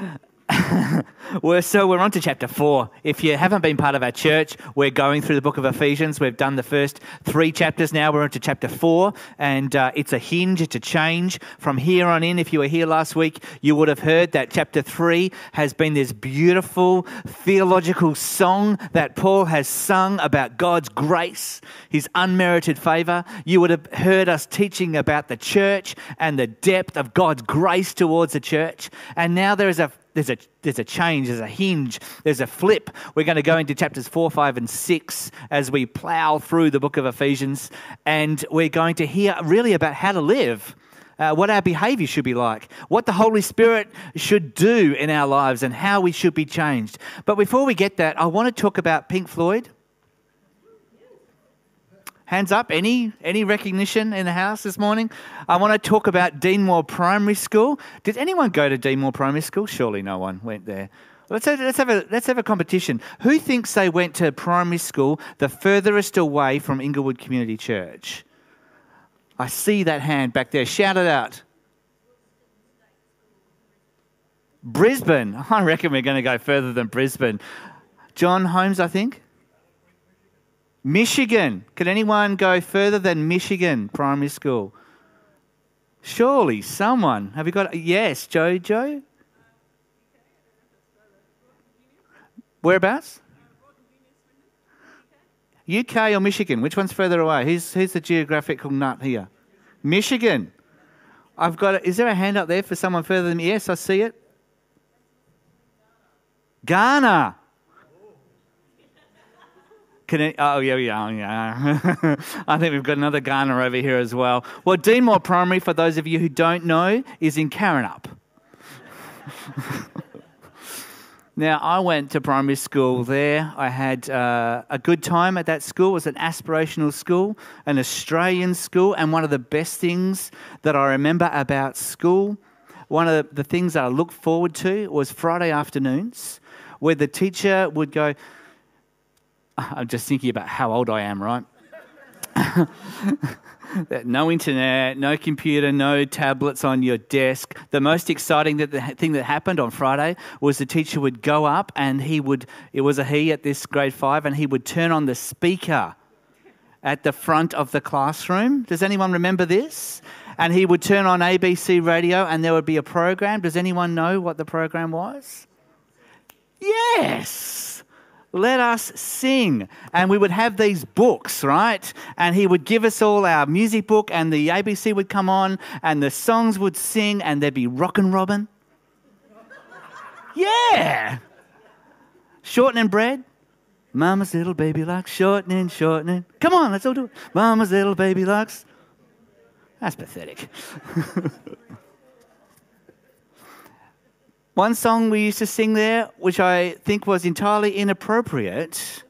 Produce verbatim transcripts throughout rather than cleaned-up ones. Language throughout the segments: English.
We're, so we're on to chapter four. If you haven't been part of our church, we're going through the book of Ephesians. We've done the first three chapters now. We're on to chapter four, and uh, it's a hinge, it's a change. From here on in, if you were here last week, you would have heard that chapter three has been this beautiful theological song that Paul has sung about God's grace, his unmerited favour. You would have heard us teaching about the church and the depth of God's grace towards the church. And now there is a There's a there's a change, there's a hinge, there's a flip. We're going to go into chapters four, five, and six as we plough through the book of Ephesians, and we're going to hear really about how to live, uh, what our behaviour should be like, what the Holy Spirit should do in our lives, and how we should be changed. But before we get that, I want to talk about Pink Floyd. Hands up, any any recognition in the house this morning? I want to talk about Deanmore Primary School. Did anyone go to Deanmore Primary School? Surely no one went there. Let's have, let's have a let's have a competition. Who thinks they went to primary school the furthest away from Inglewood Community Church? I see that hand back there. Shout it out. Brisbane. I reckon we're going to go further than Brisbane. John Holmes, I think. Michigan. Can anyone go further than Michigan Primary School? Surely someone. Have you got... Yes, Jojo? Whereabouts? U K or Michigan? Which one's further away? Who's, who's the geographical nut here? Michigan. I've got... A, is there a hand up there for someone further than me? Yes, I see it. Ghana. Can it, oh, yeah, yeah, yeah. I think we've got another Ghana over here as well. Well, Deanmore Primary, for those of you who don't know, is in Karrinyup. Now, I went to primary school there. I had uh, a good time at that school. It was an aspirational school, an Australian school, and one of the best things that I remember about school, one of the things that I looked forward to was Friday afternoons, where the teacher would go... I'm just thinking about how old I am, right? No internet, no computer, no tablets on your desk. The most exciting thing that happened on Friday was the teacher would go up and he would, it was a he at this grade five, and he would turn on the speaker at the front of the classroom. Does anyone remember this? And he would turn on A B C radio and there would be a program. Does anyone know what the program was? Yes! Let us sing. And we would have these books, right? And he would give us all our music book, and the A B C would come on and the songs would sing, and there'd be Rockin' Robin. Yeah. Shortening bread. Mama's little baby likes shortening, shortening. Come on, let's all do it. Mama's little baby likes. That's pathetic. One song we used to sing there, which I think was entirely inappropriate,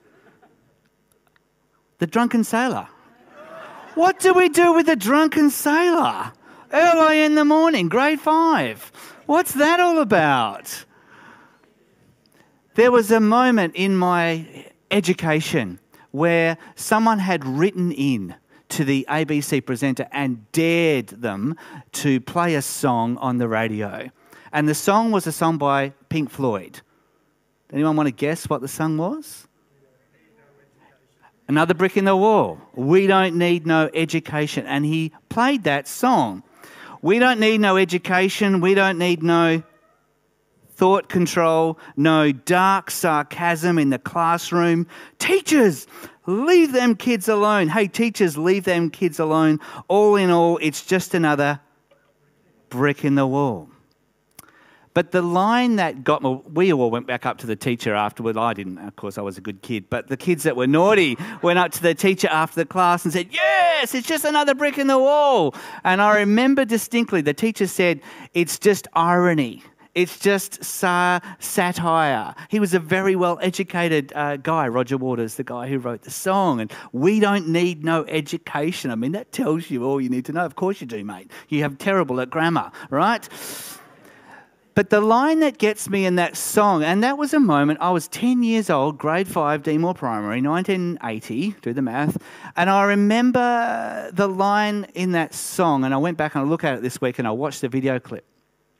The Drunken Sailor. What do we do with The Drunken Sailor? Early in the morning, grade five. What's that all about? There was a moment in my education where someone had written in to the A B C presenter and dared them to play a song on the radio. And the song was a song by Pink Floyd. Anyone want to guess what the song was? Another Brick in the Wall. We Don't Need No Education. And he played that song. We don't need no education. We don't need no thought control, no dark sarcasm in the classroom. Teachers, leave them kids alone. Hey, teachers, leave them kids alone. All in all, it's just another brick in the wall. But the line that got me, we all went back up to the teacher afterward. I didn't, of course, I was a good kid. But the kids that were naughty went up to the teacher after the class and said, yes, it's just another brick in the wall. And I remember distinctly the teacher said, it's just irony. It's just sa- satire. He was a very well-educated uh, guy, Roger Waters, the guy who wrote the song. And we don't need no education. I mean, that tells you all you need to know. Of course you do, mate. You have terrible at grammar, right? But the line that gets me in that song, and that was a moment, I was ten years old, grade five, Deanmore Primary, nineteen eighty, do the math, and I remember the line in that song, and I went back and I looked at it this week and I watched the video clip.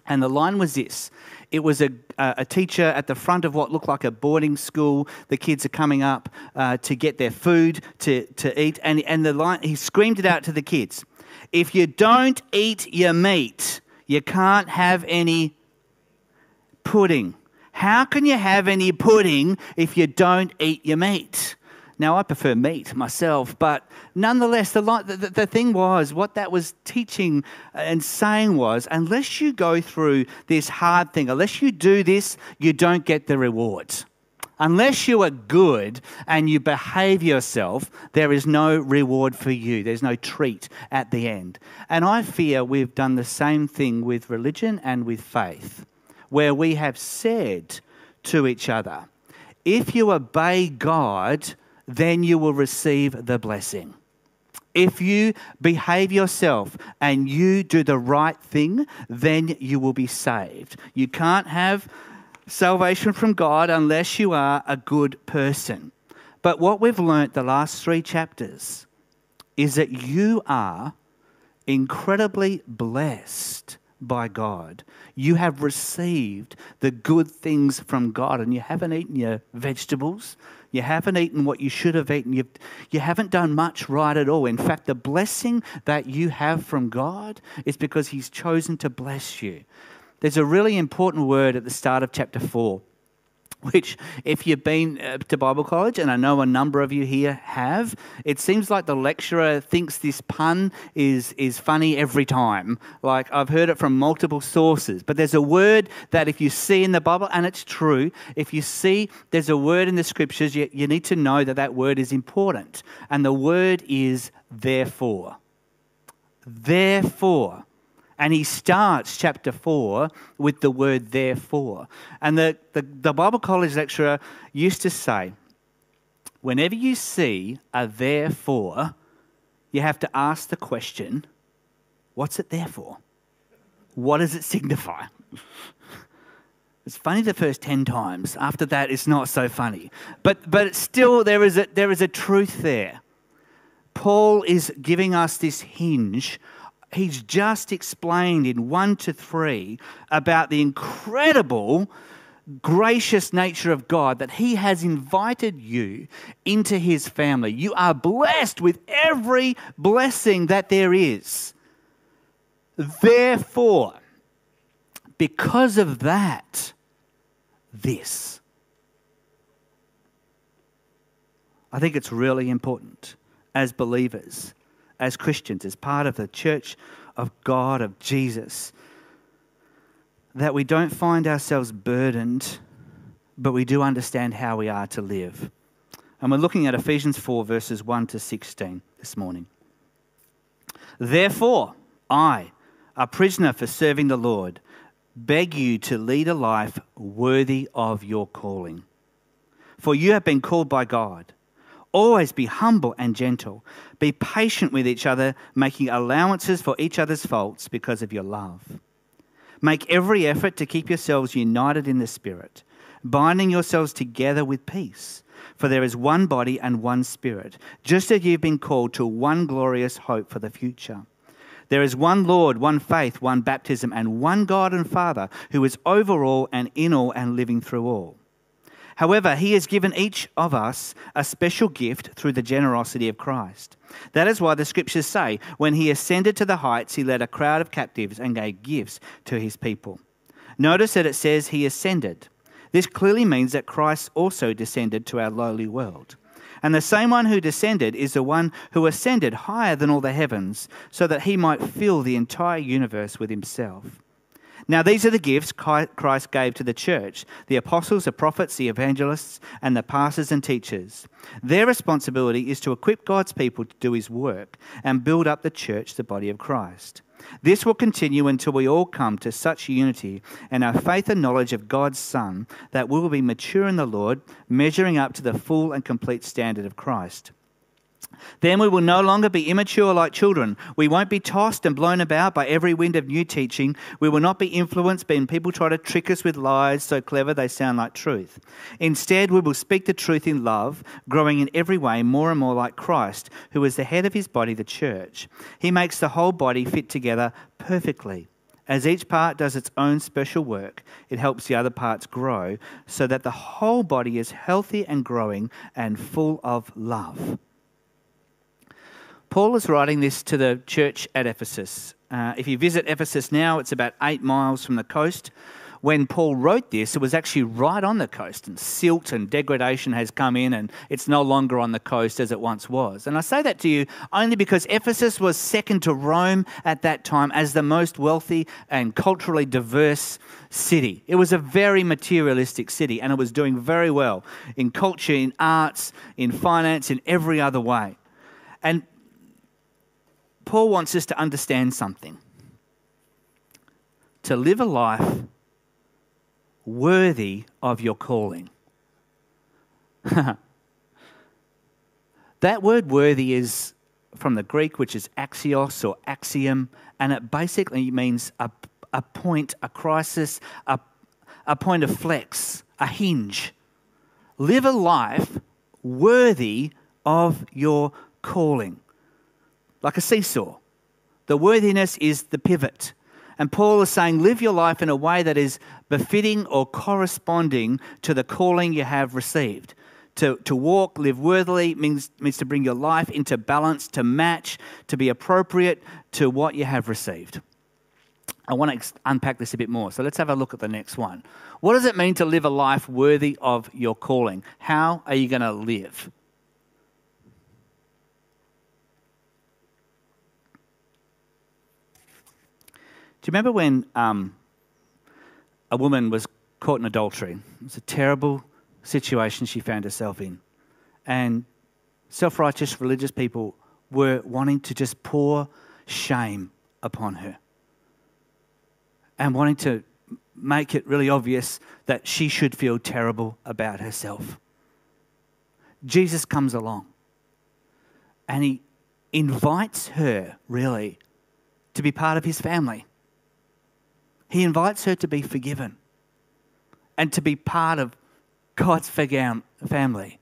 And the line was this. It was a, a teacher at the front of what looked like a boarding school. The kids are coming up uh, to get their food to, to eat. And, and the line, he screamed it out to the kids. If you don't eat your meat, you can't have any pudding. How can you have any pudding if you don't eat your meat? Now, I prefer meat myself, but nonetheless, the, the, the thing was, what that was teaching and saying was, unless you go through this hard thing, unless you do this, you don't get the rewards. Unless you are good and you behave yourself, there is no reward for you. There's no treat at the end. And I fear we've done the same thing with religion and with faith, where we have said to each other, if you obey God, then you will receive the blessing. If you behave yourself and you do the right thing, then you will be saved. You can't have salvation from God unless you are a good person. But what we've learnt the last three chapters is that you are incredibly blessed by God. You have received the good things from God, and you haven't eaten your vegetables. You haven't eaten what you should have eaten. You've, you haven't done much right at all. In fact, the blessing that you have from God is because He's chosen to bless you. There's a really important word at the start of chapter four, which if you've been to Bible college, and I know a number of you here have, it seems like the lecturer thinks this pun is, is funny every time. Like, I've heard it from multiple sources. But there's a word that if you see in the Bible, and it's true, if you see there's a word in the Scriptures, you, you need to know that that word is important. And the word is therefore. Therefore. And he starts chapter four with the word therefore. And the, the, the Bible college lecturer used to say, whenever you see a therefore, you have to ask the question, what's it there for? What does it signify? It's funny the first ten times. After that, it's not so funny. But but still, there is a, there is a truth there. Paul is giving us this hinge. He's just explained in one to three about the incredible, gracious nature of God, that He has invited you into His family. You are blessed with every blessing that there is. Therefore, because of that, this. I think it's really important as believers, as Christians, as part of the church of God, of Jesus, that we don't find ourselves burdened, but we do understand how we are to live. And we're looking at Ephesians four, verses one to sixteen this morning. Therefore, I, a prisoner for serving the Lord, beg you to lead a life worthy of your calling. For you have been called by God. Always be humble and gentle. Be patient with each other, making allowances for each other's faults because of your love. Make every effort to keep yourselves united in the Spirit, binding yourselves together with peace. For there is one body and one Spirit, just as you've been called to one glorious hope for the future. There is one Lord, one faith, one baptism, and one God and Father, who is over all and in all and living through all. However, He has given each of us a special gift through the generosity of Christ. That is why the Scriptures say, when He ascended to the heights, He led a crowd of captives and gave gifts to His people. Notice that it says He ascended. This clearly means that Christ also descended to our lowly world. And the same one who descended is the one who ascended higher than all the heavens, so that He might fill the entire universe with Himself. Now these are the gifts Christ gave to the church: the apostles, the prophets, the evangelists, and the pastors and teachers. Their responsibility is to equip God's people to do His work and build up the church, the body of Christ. This will continue until we all come to such unity in our faith and knowledge of God's Son that we will be mature in the Lord, measuring up to the full and complete standard of Christ. Then we will no longer be immature like children. We won't be tossed and blown about by every wind of new teaching. We will not be influenced when people try to trick us with lies so clever they sound like truth. Instead, we will speak the truth in love, growing in every way more and more like Christ, who is the head of His body, the church. He makes the whole body fit together perfectly. As each part does its own special work, it helps the other parts grow so that the whole body is healthy and growing and full of love. Paul is writing this to the church at Ephesus. Uh, if you visit Ephesus now, it's about eight miles from the coast. When Paul wrote this, it was actually right on the coast, and silt and degradation has come in, and it's no longer on the coast as it once was. And I say that to you only because Ephesus was second to Rome at that time as the most wealthy and culturally diverse city. It was a very materialistic city, and it was doing very well in culture, in arts, in finance, in every other way. And Paul wants us to understand something. To live a life worthy of your calling. That word worthy is from the Greek, which is axios or axiom, and it basically means a, a point, a crisis, a, a point of flex, a hinge. Live a life worthy of your calling. Like a seesaw. The worthiness is the pivot. And Paul is saying, live your life in a way that is befitting or corresponding to the calling you have received. To, to walk, live worthily means, means to bring your life into balance, to match, to be appropriate to what you have received. I want to ex- unpack this a bit more. So let's have a look at the next one. What does it mean to live a life worthy of your calling? How are you going to live? Do you remember when um, a woman was caught in adultery? It was a terrible situation she found herself in. And self-righteous religious people were wanting to just pour shame upon her and wanting to make it really obvious that she should feel terrible about herself. Jesus comes along and he invites her, really, to be part of his family. He invites her to be forgiven and to be part of God's family.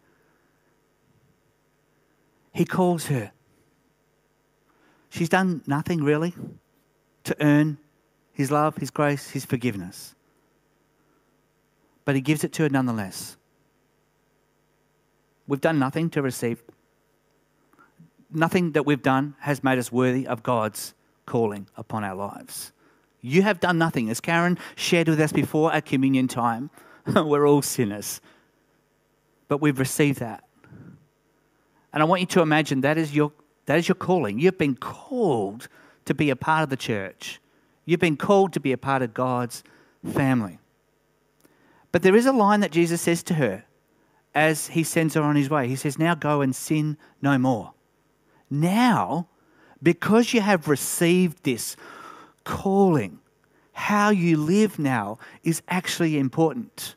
He calls her. She's done nothing really to earn his love, his grace, his forgiveness. But he gives it to her nonetheless. We've done nothing to receive. Nothing that we've done has made us worthy of God's calling upon our lives. You have done nothing. As Karen shared with us before at communion time, we're all sinners. But we've received that. And I want you to imagine that is your that is your calling. You've been called to be a part of the church. You've been called to be a part of God's family. But there is a line that Jesus says to her as he sends her on his way. He says, now go and sin no more. Now, because you have received this calling, how you live now is actually important.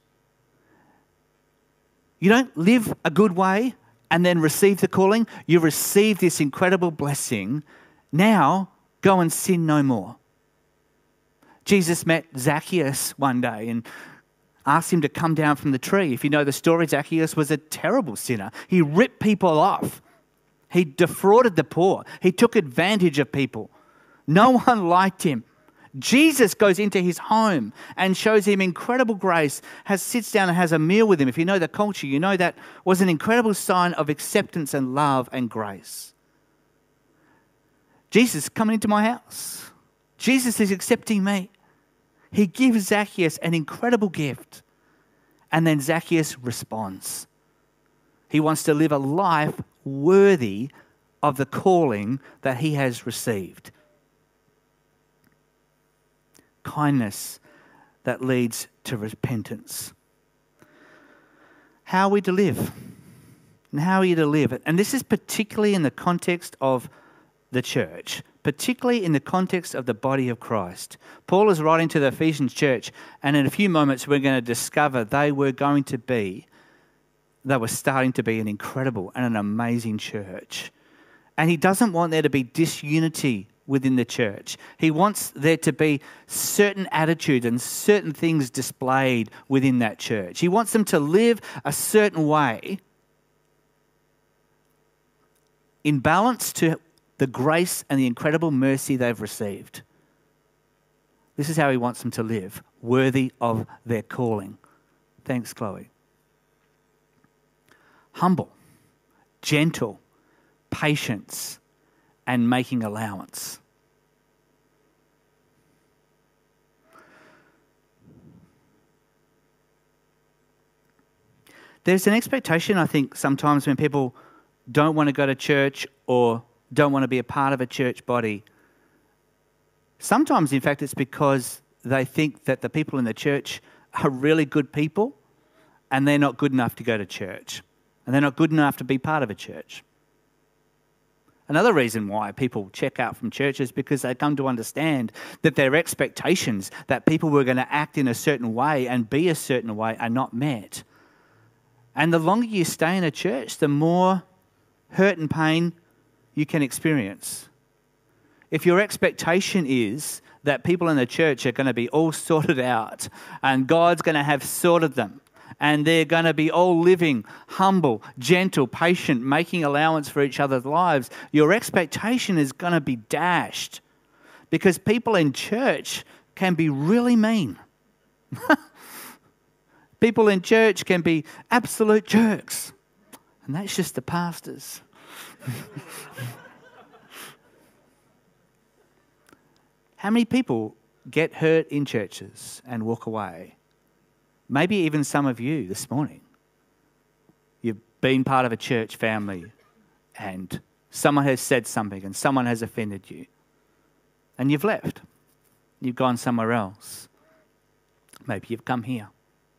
You don't live a good way and then receive the calling. You receive this incredible blessing. Now, go and sin no more. Jesus met Zacchaeus one day and asked him to come down from the tree. If you know the story, Zacchaeus was a terrible sinner. He ripped people off. He defrauded the poor. He took advantage of people. No one liked him. Jesus goes into his home and shows him incredible grace, has sits down and has a meal with him. If you know the culture, you know that was an incredible sign of acceptance and love and grace. Jesus is coming into my house. Jesus is accepting me. He gives Zacchaeus an incredible gift. And then Zacchaeus responds. He wants to live a life worthy of the calling that he has received. Kindness that leads to repentance. How are we to live? And how are you to live? And this is particularly in the context of the church, particularly in the context of the body of Christ. Paul is writing to the Ephesians church, and in a few moments we're going to discover they were going to be, they were starting to be an incredible and an amazing church. And he doesn't want there to be disunity within the church. He wants there to be certain attitudes and certain things displayed within that church. He wants them to live a certain way in balance to the grace and the incredible mercy they've received. This is how he wants them to live, worthy of their calling. Thanks, Chloe. Humble, gentle, patience, and making allowance. There's an expectation, I think, sometimes when people don't want to go to church or don't want to be a part of a church body. Sometimes, in fact, it's because they think that the people in the church are really good people and they're not good enough to go to church. And they're not good enough to be part of a church. Another reason why people check out from church is because they come to understand that their expectations that people were going to act in a certain way and be a certain way are not met. And the longer you stay in a church, the more hurt and pain you can experience. If your expectation is that people in the church are going to be all sorted out and God's going to have sorted them and they're going to be all living humble, gentle, patient, making allowance for each other's lives, your expectation is going to be dashed because people in church can be really mean. People in church can be absolute jerks. And that's just the pastors. How many people get hurt in churches and walk away? Maybe even some of you this morning. You've been part of a church family and someone has said something and someone has offended you. And you've left. You've gone somewhere else. Maybe you've come here.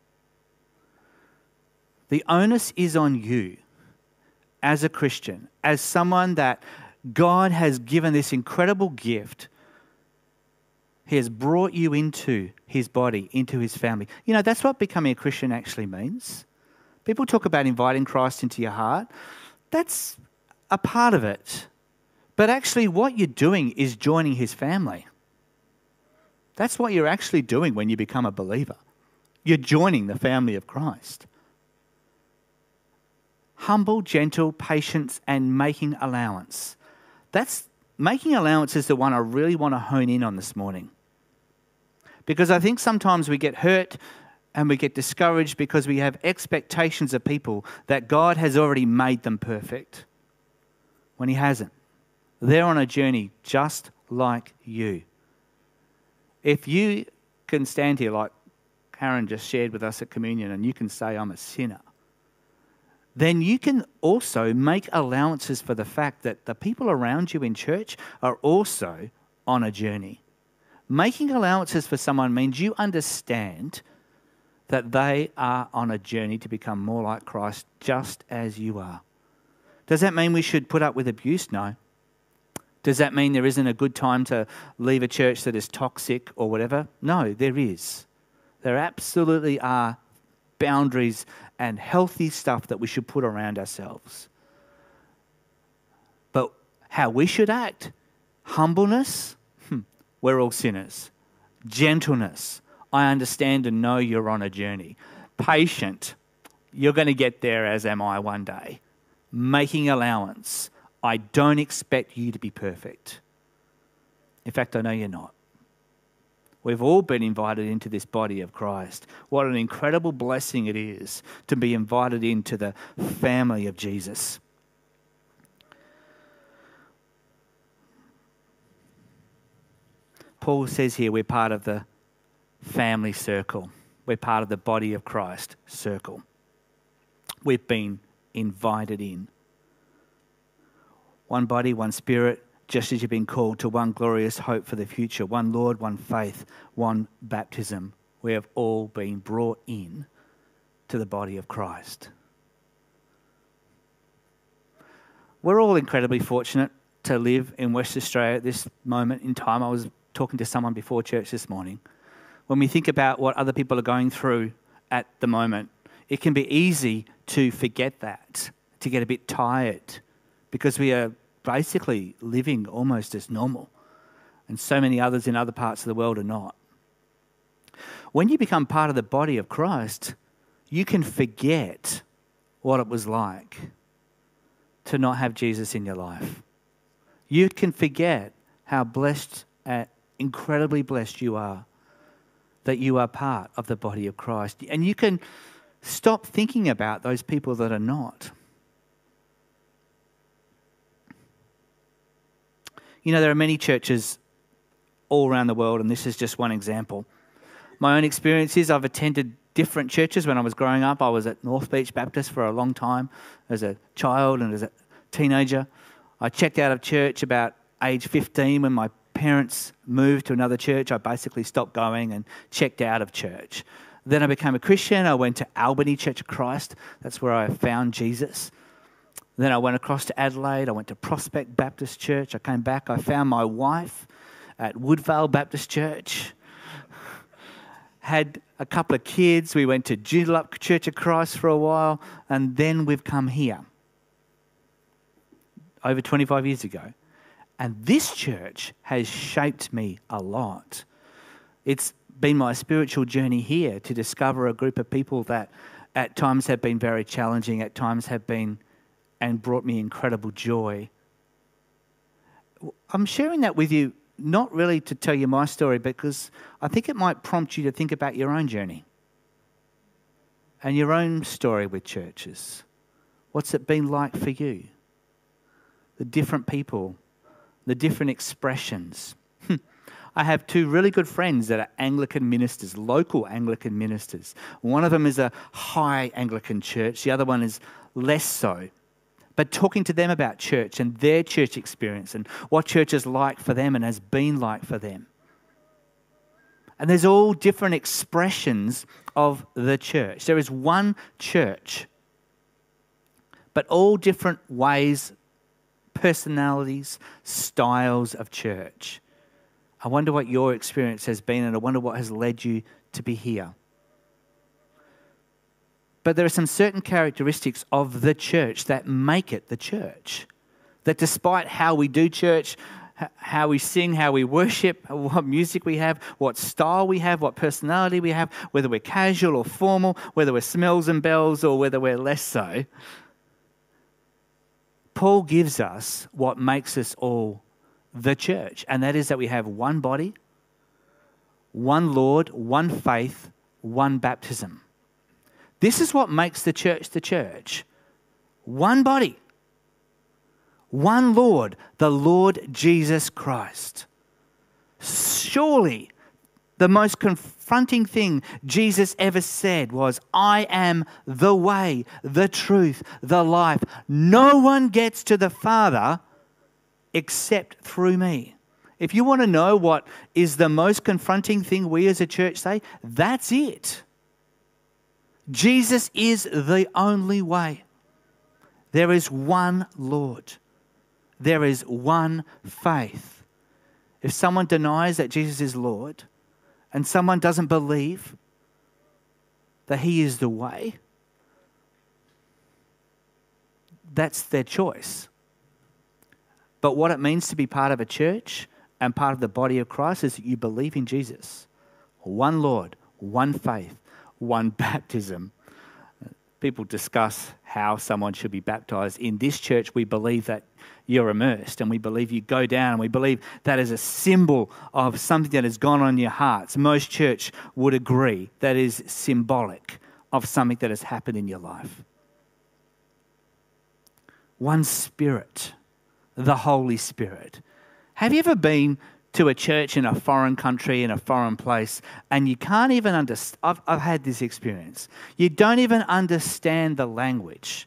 The onus is on you as a Christian, as someone that God has given this incredible gift. He has brought you into his body, into his family. You know, that's what becoming a Christian actually means. People talk about inviting Christ into your heart. That's a part of it. But actually what you're doing is joining his family. That's what you're actually doing when you become a believer. You're joining the family of Christ. Humble, gentle, patience, and making allowance. That's making allowance is the one I really want to hone in on this morning. Because I think sometimes we get hurt and we get discouraged because we have expectations of people that God has already made them perfect, when he hasn't. They're on a journey just like you. If you can stand here like Karen just shared with us at communion and you can say, I'm a sinner, then you can also make allowances for the fact that the people around you in church are also on a journey. Making allowances for someone means you understand that they are on a journey to become more like Christ just as you are. Does that mean we should put up with abuse? No. Does that mean there isn't a good time to leave a church that is toxic or whatever? No, there is. There absolutely are boundaries and healthy stuff that we should put around ourselves. But how we should act, humbleness, hmm, we're all sinners. Gentleness, I understand and know you're on a journey. Patient, you're going to get there, as am I one day. Making allowance, I don't expect you to be perfect. In fact, I know you're not. We've all been invited into this body of Christ. What an incredible blessing it is to be invited into the family of Jesus. Paul says here we're part of the family circle. We're part of the body of Christ circle. We've been invited in. One body, one spirit, just as you've been called to one glorious hope for the future, one Lord, one faith, one baptism. We have all been brought in to the body of Christ. We're all incredibly fortunate to live in West Australia at this moment in time. I was talking to someone before church this morning. When we think about what other people are going through at the moment, it can be easy to forget that, to get a bit tired, because we are basically living almost as normal, and so many others in other parts of the world are not. When you become part of the body of Christ, you can forget what it was like to not have Jesus in your life. You can forget how blessed, uh, incredibly blessed you are that you are part of the body of Christ. And you can stop thinking about those people that are not. You know, there are many churches all around the world, and this is just one example. My own experience is I've attended different churches. When I was growing up, I was at North Beach Baptist for a long time as a child and as a teenager. I checked out of church about age fifteen when my parents moved to another church. I basically stopped going and checked out of church. Then I became a Christian. I went to Albany Church of Christ. That's where I found Jesus. Then I went across to Adelaide. I went to Prospect Baptist Church. I came back. I found my wife at Woodvale Baptist Church. Had a couple of kids. We went to Joondalup Church of Christ for a while. And then we've come here over twenty-five years ago. And this church has shaped me a lot. It's been my spiritual journey here to discover a group of people that at times have been very challenging, at times have been and brought me incredible joy. I'm sharing that with you not really to tell you my story, because I think it might prompt you to think about your own journey and your own story with churches. What's it been like for you? The different people, the different expressions. I have two really good friends that are Anglican ministers, local Anglican ministers. One of them is a high Anglican church. The other one is less so. But talking to them about church and their church experience and what church is like for them and has been like for them. And there's all different expressions of the church. There is one church, but all different ways, personalities, styles of church. I wonder what your experience has been, and I wonder what has led you to be here. But there are some certain characteristics of the church that make it the church. That despite how we do church, how we sing, how we worship, what music we have, what style we have, what personality we have, whether we're casual or formal, whether we're smells and bells or whether we're less so, Paul gives us what makes us all the church, and that is that we have one body, one Lord, one faith, one baptism. This is what makes the church the church. One body, one Lord, the Lord Jesus Christ. Surely the most confronting thing Jesus ever said was, I am the way, the truth, the life. No one gets to the Father except through me. If you want to know what is the most confronting thing we as a church say, that's it. Jesus is the only way. There is one Lord. There is one faith. If someone denies that Jesus is Lord and someone doesn't believe that He is the way, that's their choice. But what it means to be part of a church and part of the body of Christ is that you believe in Jesus. One Lord, one faith, one baptism. People discuss how someone should be baptized. In this church, we believe that you're immersed and we believe you go down, and we believe that is a symbol of something that has gone on in your hearts. Most church would agree that is symbolic of something that has happened in your life. One Spirit, the Holy Spirit. Have you ever been to a church in a foreign country, in a foreign place, and you can't even understand? I've, I've had this experience. You don't even understand the language.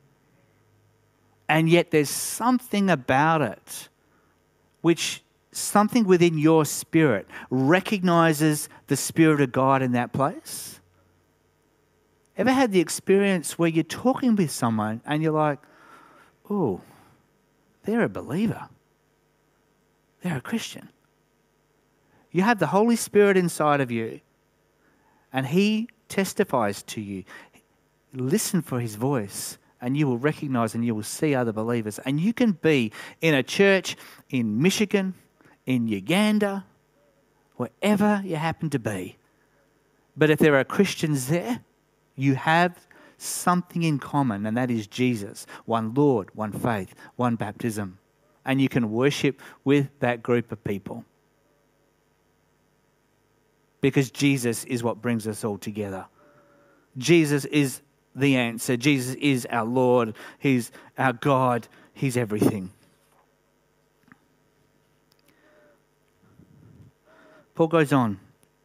And yet there's something about it which something within your spirit recognizes the Spirit of God in that place. Ever had the experience where you're talking with someone and you're like, oh, they're a believer. They're a Christian. You have the Holy Spirit inside of you and He testifies to you. Listen for His voice and you will recognize and you will see other believers. And you can be in a church in Michigan, in Uganda, wherever you happen to be. But if there are Christians there, you have something in common, and that is Jesus. One Lord, one faith, one baptism. And you can worship with that group of people. because Jesus is what brings us all together. Jesus is the answer. Jesus is our Lord. He's our God. He's everything. Paul goes on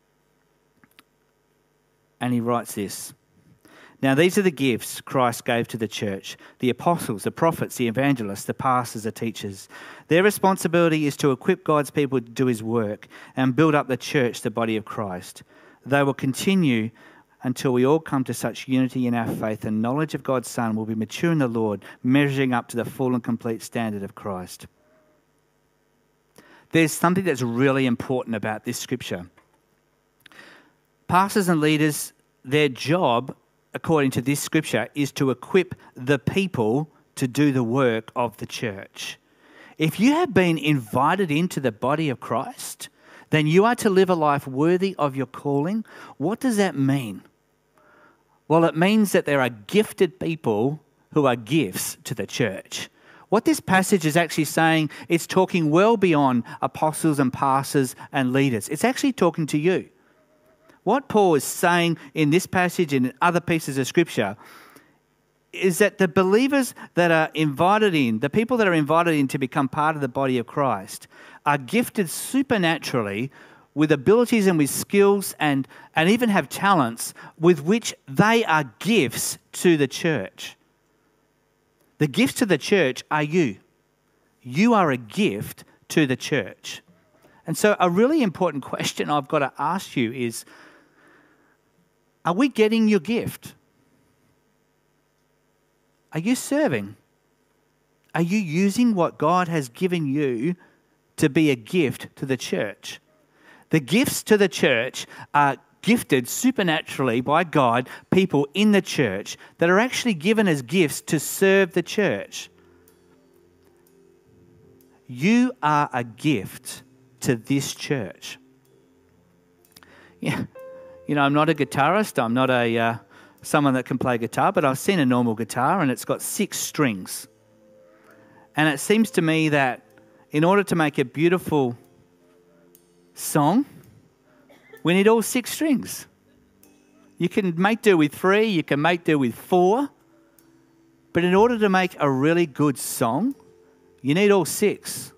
and he writes this. Now these are the gifts Christ gave to the church: the apostles, the prophets, the evangelists, the pastors, the teachers. Their responsibility is to equip God's people to do his work and build up the church, the body of Christ. They will continue until we all come to such unity in our faith and knowledge of God's Son, will be mature in the Lord, measuring up to the full and complete standard of Christ. There's something that's really important about this scripture. Pastors and leaders, their job, according to this scripture, is to equip the people to do the work of the church. If you have been invited into the body of Christ, then you are to live a life worthy of your calling. What does that mean? Well, it means that there are gifted people who are gifts to the church. What this passage is actually saying, it's talking well beyond apostles and pastors and leaders. It's actually talking to you. What Paul is saying in this passage and in other pieces of scripture is that the believers that are invited in, the people that are invited in to become part of the body of Christ, are gifted supernaturally with abilities and with skills and, and even have talents with which they are gifts to the church. The gifts to the church are you. You are a gift to the church. And so a really important question I've got to ask you is, are we getting your gift? Are you serving? Are you using what God has given you to be a gift to the church? The gifts to the church are gifted supernaturally by God, people in the church that are actually given as gifts to serve the church. You are a gift to this church. Yeah, you know, I'm not a guitarist. I'm not a uh, someone that can play guitar, but I've seen a normal guitar and it's got six strings. And it seems to me that in order to make a beautiful song, we need all six strings. You can make do with three, you can make do with four, but in order to make a really good song, you need all six.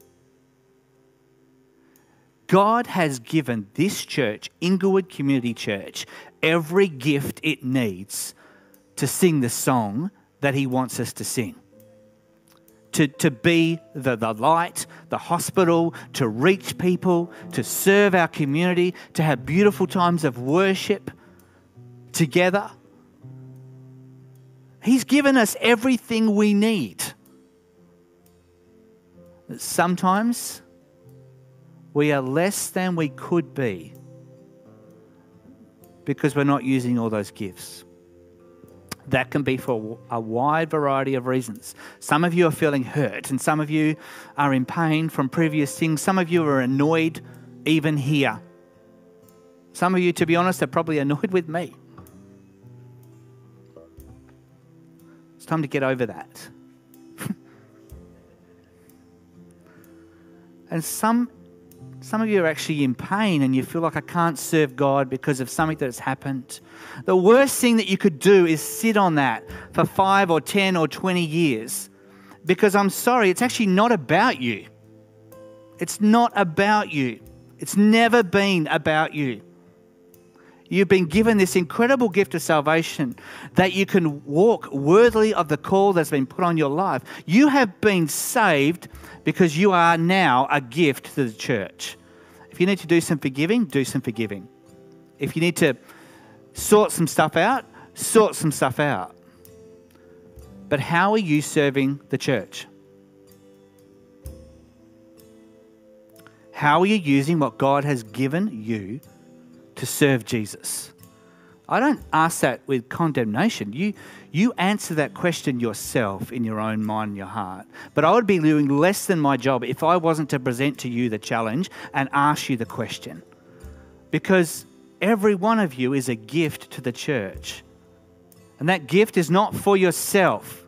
God has given this church, Inglewood Community Church, every gift it needs to sing the song that he wants us to sing. To, to be the, the light, the hospital, to reach people, to serve our community, to have beautiful times of worship together. He's given us everything we need. Sometimes we are less than we could be because we're not using all those gifts. That can be for a wide variety of reasons. Some of you are feeling hurt and some of you are in pain from previous things. Some of you are annoyed even here. Some of you, to be honest, are probably annoyed with me. It's time to get over that. And some Some of you are actually in pain and you feel like I can't serve God because of something that has happened. The worst thing that you could do is sit on that for five or ten or twenty years. Because I'm sorry, it's actually not about you. It's not about you. It's never been about you. You've been given this incredible gift of salvation that you can walk worthily of the call that's been put on your life. You have been saved because you are now a gift to the church. If you need to do some forgiving, do some forgiving. If you need to sort some stuff out, sort some stuff out. But how are you serving the church? How are you using what God has given you to serve Jesus? I don't ask that with condemnation. You you answer that question yourself in your own mind and your heart. But I would be doing less than my job if I wasn't to present to you the challenge and ask you the question. Because every one of you is a gift to the church. And that gift is not for yourself.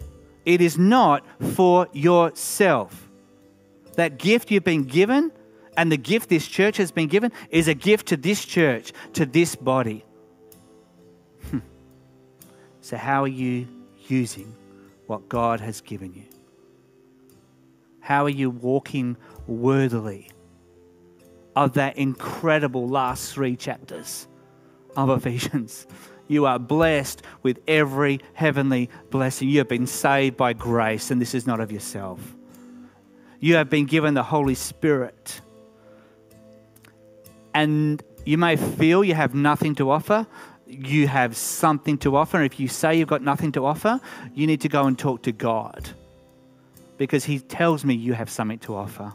It is not for yourself. That gift you've been given And the gift this church has been given is a gift to this church, to this body. So how are you using what God has given you? How are you walking worthily of that incredible last three chapters of Ephesians? You are blessed with every heavenly blessing. You have been saved by grace, and this is not of yourself. You have been given the Holy Spirit. And you may feel you have nothing to offer. You have something to offer. And if you say you've got nothing to offer, you need to go and talk to God, because He tells me you have something to offer.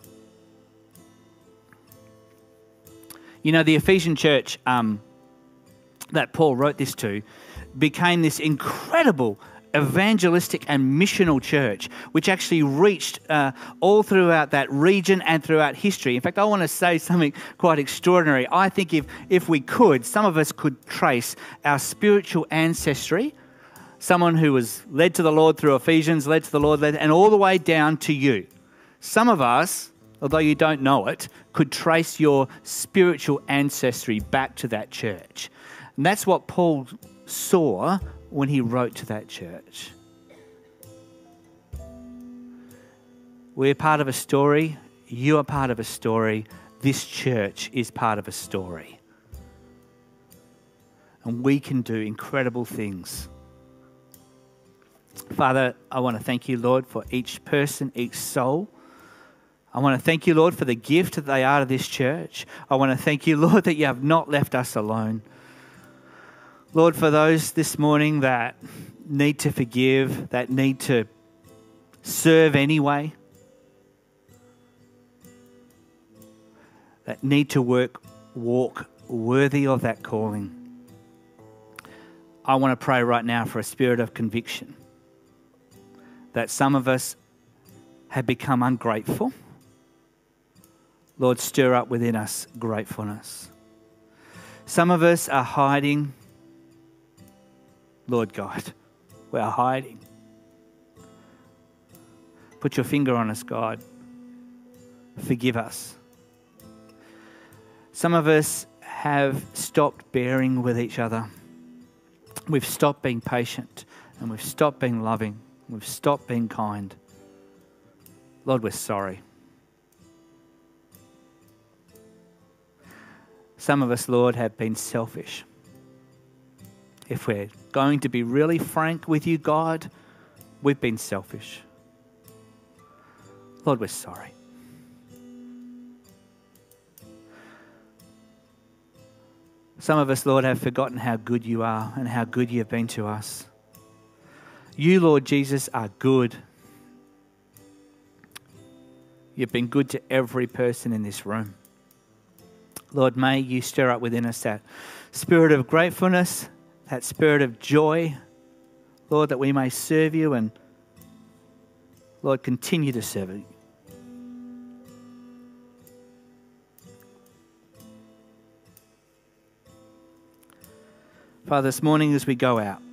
You know, the Ephesian church um, that Paul wrote this to became this incredible evangelistic and missional church, which actually reached uh, all throughout that region and throughout history. In fact, I want to say something quite extraordinary. I think if, if we could, some of us could trace our spiritual ancestry, someone who was led to the Lord through Ephesians, led to the Lord, led, and all the way down to you. Some of us, although you don't know it, could trace your spiritual ancestry back to that church. And that's what Paul saw when he wrote to that church. We're part of a story. You are part of a story. This church is part of a story. And we can do incredible things. Father, I want to thank you, Lord, for each person, each soul. I want to thank you, Lord, for the gift that they are to this church. I want to thank you, Lord, that you have not left us alone. Lord, for those this morning that need to forgive, that need to serve anyway, that need to work, walk worthy of that calling, I want to pray right now for a spirit of conviction that some of us have become ungrateful. Lord, stir up within us gratefulness. Some of us are hiding. Lord God, we are hiding. Put your finger on us, God. Forgive us. Some of us have stopped bearing with each other. We've stopped being patient, and we've stopped being loving. We've stopped being kind. Lord, we're sorry. Some of us, Lord, have been selfish. If we're going to be really frank with you, God, we've been selfish. Lord, we're sorry. Some of us, Lord, have forgotten how good you are and how good you have been to us. You, Lord Jesus, are good. You've been good to every person in this room. Lord, may you stir up within us that spirit of gratefulness, that spirit of joy, Lord, that we may serve you and, Lord, continue to serve you. Father, this morning as we go out,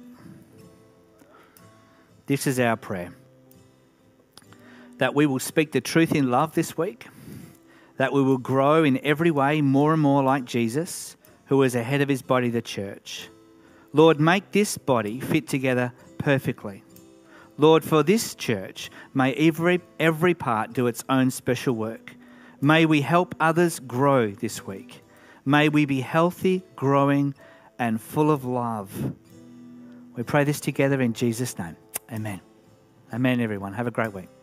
this is our prayer, that we will speak the truth in love this week, that we will grow in every way more and more like Jesus, who is the head of his body, the church. Lord, make this body fit together perfectly. Lord, for this church, may every, every part do its own special work. May we help others grow this week. May we be healthy, growing, and full of love. We pray this together in Jesus' name. Amen. Amen, everyone. Have a great week.